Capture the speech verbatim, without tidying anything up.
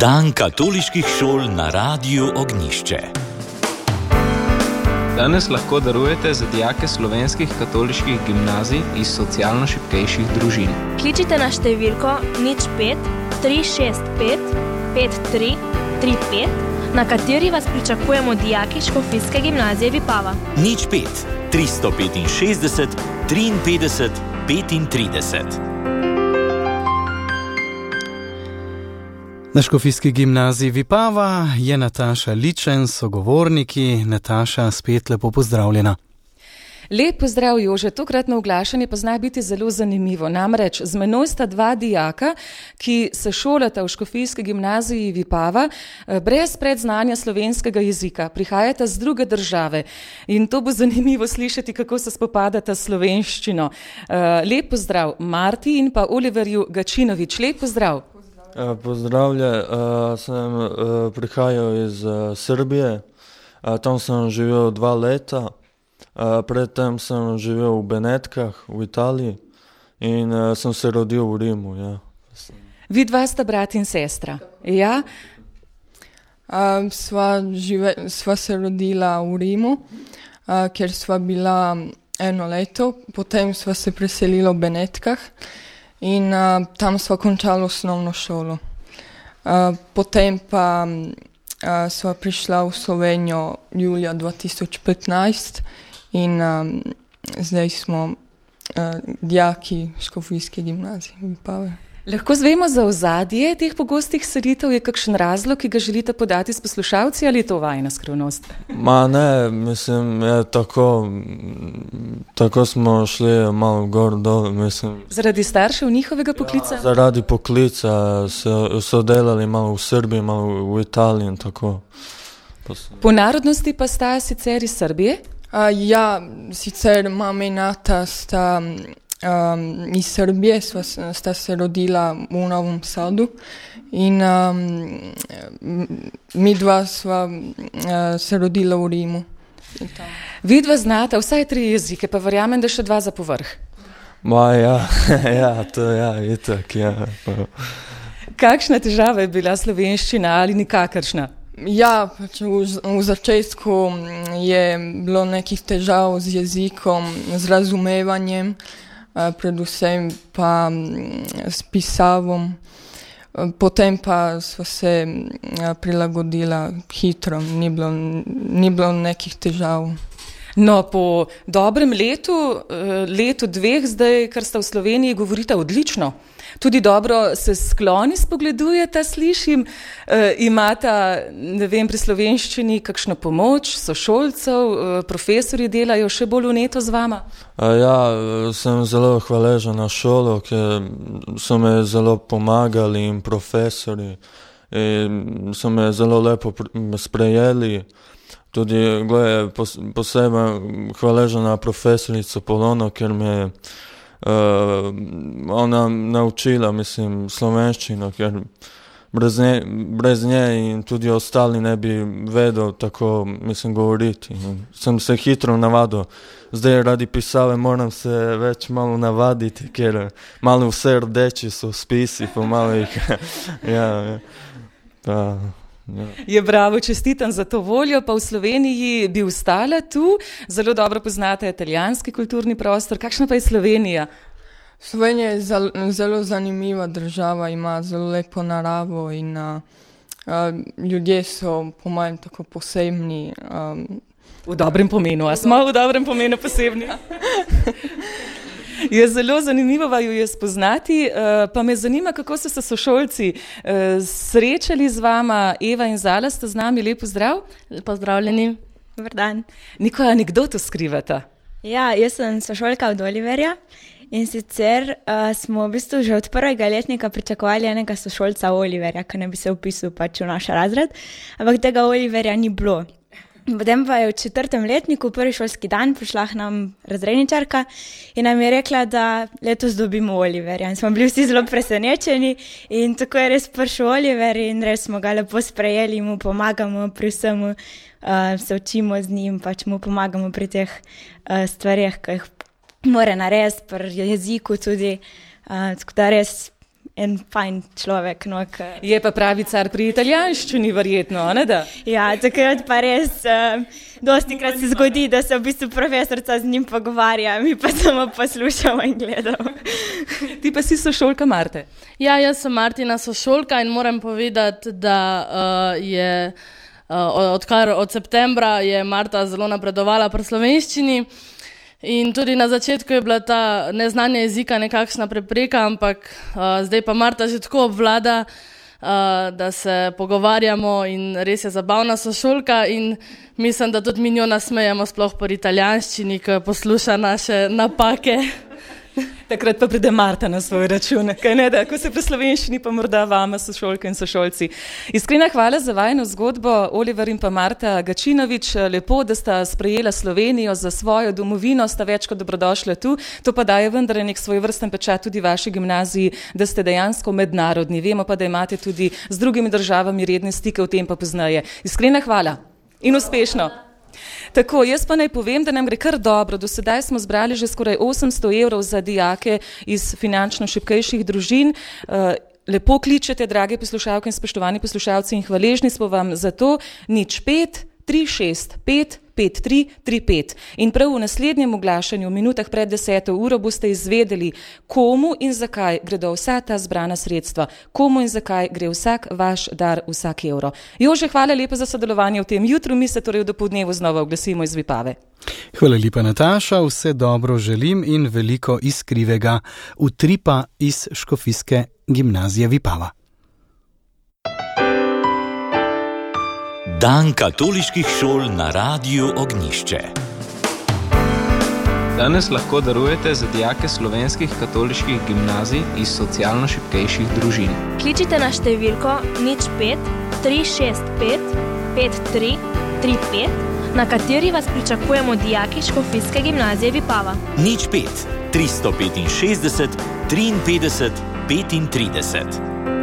Dan katoliških šol na Radiu Ognjišče. Danes lahko darujete za dijake slovenskih katoliških gimnazij iz socialno šibkejših družin. Kličite na številko nič pet tri šest pet pet tri tri pet, na kateri vas pričakujemo dijaki Škofijske gimnazije Vipava. Nič pet tristo petinšestdeset triinpetdeset petintrideset. Na Škofijski gimnaziji Vipava je Nataša Ličen, sogovorniki. Nataša, spet lepo pozdravljena. Lep pozdrav, Jože. Tokratno oglašanje pa zna biti zelo zanimivo. Namreč z menoj sta dva dijaka, ki se šolata v Škofijski gimnaziji Vipava brez predznanja slovenskega jezika. Prihajata z druge države in to bo zanimivo slišati, kako se spopadata s slovenščino. Lep pozdrav Marti in pa Oliverju Gačinovič. Lep pozdrav. Pozdravlja, uh, sem uh, prihajal iz uh, Srbije, uh, tam sem živel dva leta, uh, predtem sem živel v Benetkah v Italiji in uh, sem se rodil v Rimu. Ja. Vi dva sta brat in sestra, ja? Uh, sva, žive, sva se rodila v Rimu, uh, ker sva bila eno leto, potem sva se preselila v Benetkah. In uh, tam sva končala osnovno šolo. Uh, potem pa uh, sva prišla v Slovenijo julija dva tisoč petnajst in um, zdaj smo uh, dijaki Škofijske gimnazije Vipave. Lahko zvemo za ozadje teh pogostih selitev, je kakšen razlog, ki ga želite podati s poslušalci, ali je to vajina skrivnost? Ma ne, mislim, je tako, tako smo šli malo gor dol, mislim. Zaradi staršev njihovega poklica? Ja, zaradi poklica so, so delali malo v Srbiji, malo v Italiji in tako. Po narodnosti pa sta sicer iz Srbije? Uh, ja, sicer mama in ata sta Um, iz Srbije, sva, sta se rodila v Novom Sadu in um, mi dva sva uh, se rodila v Rimu. Vi dva znata vsaj tri jezike, pa verjamem, da še dva za povrh. Ma ja, ja, to ja, itak, ja. Kakšna težava je bila slovenščina ali nikakršna? Ja, pač v, v začetku je bilo nekih težav z jezikom, z razumevanjem, predvsem pa s pisavom, potem pa sva se prilagodila hitro, ni bilo, ni bilo nekih težav. No, po dobrem letu, letu dveh zdaj, kar sta v Sloveniji, govorita odlično. Tudi dobro se skloni spogledujeta, slišim, e, imata, ne vem, pri slovenščini kakšno pomoč, sošolcev, e, profesori delajo še bolj vneto z vama? Ja, sem zelo hvaležen na šolo, ker so me zelo pomagali in profesori in so me zelo lepo sprejeli. Tudi, glede, posebej hvaležen na profesorico Polono, ker me Uh, ona naučila, mislim, slovenščino, ker brez nje, brez nje in tudi ostali ne bi vedel tako, mislim, govoriti. In sem se hitro navadil. Zdaj radi pisave moram se več malo navaditi, ker malo vse rdeči so spisi, pa malo jih, ja, ja. Pa, ja. Je bravo, čestitam za to voljo, pa v Sloveniji bi ostala tu, zelo dobro poznate italijanski kulturni prostor. Kakšna pa je Slovenija? Slovenija je zelo, zelo zanimiva država, ima zelo lepo naravo in a, a, ljudje so po mojem tako posebni. A, v dobrem pomenu, a smo v dobrem pomenu posebni? Je zelo zanimivo vaju je spoznati, pa me zanima, kako so se sošolci srečali z vama. Eva in Zala sta z nami, lep pozdrav. Pozdravljeni, dober dan. Neko anekdoto skrivata. Ja, jaz sem sošolka od Oliverja in sicer uh, smo v bistvu že od prvega letnika pričakovali enega sošolca Oliverja, ki ne bi se vpisal pač v naš razred, ampak tega Oliverja ni bilo. Potem pa je v četrtem letniku, prvi šolski dan, prišla k nam razredničarka in nam je rekla, da letos dobimo Oliverja. In smo bili vsi zelo presenečeni in tako je res prišel Oliver in res smo ga lepo sprejeli, mu pomagamo pri vsemu, uh, se učimo z njim, pač mu pomagamo pri teh uh, stvarih, ki jih mora narediti, pri jeziku tudi. Uh, tako da res en fajn človek. No, k... Je pa pravi car pri italijanščini, verjetno, ne da? Ja, takrat pa res, uh, dosti krat se zgodi, da se v bistvu profesorca z njim pogovarja, mi pa samo poslušamo in gledamo. Ti pa si sošolka Marte. Ja, jaz sem Martina sošolka in moram povedati, da uh, je uh, odkar od septembra je Marta zelo napredovala pri slovenščini. In tudi na začetku je bila ta neznanje jezika nekakšna prepreka, ampak uh, zdaj pa Marta že tako obvlada, uh, da se pogovarjamo in res je zabavna sošolka in mislim, da tudi mi njo nasmejemo sploh po italijanščini, ko posluša naše napake. Takrat pa pride Marta na svoj račun, kaj ne da, ko se pri slovenščini pa morda vama sošolke in sošolci. Iskrena hvala za vajino zgodbo, Oliver in pa Marta Gačinovič, lepo, da sta sprejela Slovenijo za svojo domovino, sta več kot dobrodošla tu, to pa daje vendar nek svoj vrsten pečat tudi vaši gimnaziji, da ste dejansko mednarodni, vemo pa, da imate tudi z drugimi državami redne stike, v tem pa poznaje. Iskrena hvala in uspešno. Tako, jaz pa naj povem, da nam gre kar dobro. Do sedaj smo zbrali že skoraj osemsto evrov za dijake iz finančno šibkejših družin. Lepo kličete, drage poslušalke in spoštovani poslušalci, in hvaležni smo vam za to. Nič pet, tri šest pet, pet tri tri pet. In prav v naslednjem oglašanju, v minutah pred deseto uro, boste izvedeli, komu in zakaj gredo vsa ta zbrana sredstva, komu in zakaj gre vsak vaš dar, vsak evro. Jože, hvala lepa za sodelovanje v tem jutru, mi se torej v dopolnevu znova oglasimo iz Vipave. Hvala lepa, Nataša, vse dobro želim in veliko iskrivega utripa iz Škofijske gimnazije Vipava. Dan katoliških šol na Radiu Ognjišče. Danes lahko darujete za dijake slovenskih katoliških gimnazij iz socialno šibkejših družin. Kličite na številko nič pet, tri šest pet, pet tri tri pet, na kateri vas pričakujemo dijaki Škofijske gimnazije Vipava. Nič pet, tristo petinšestdeset, triinpetdeset, petintrideset.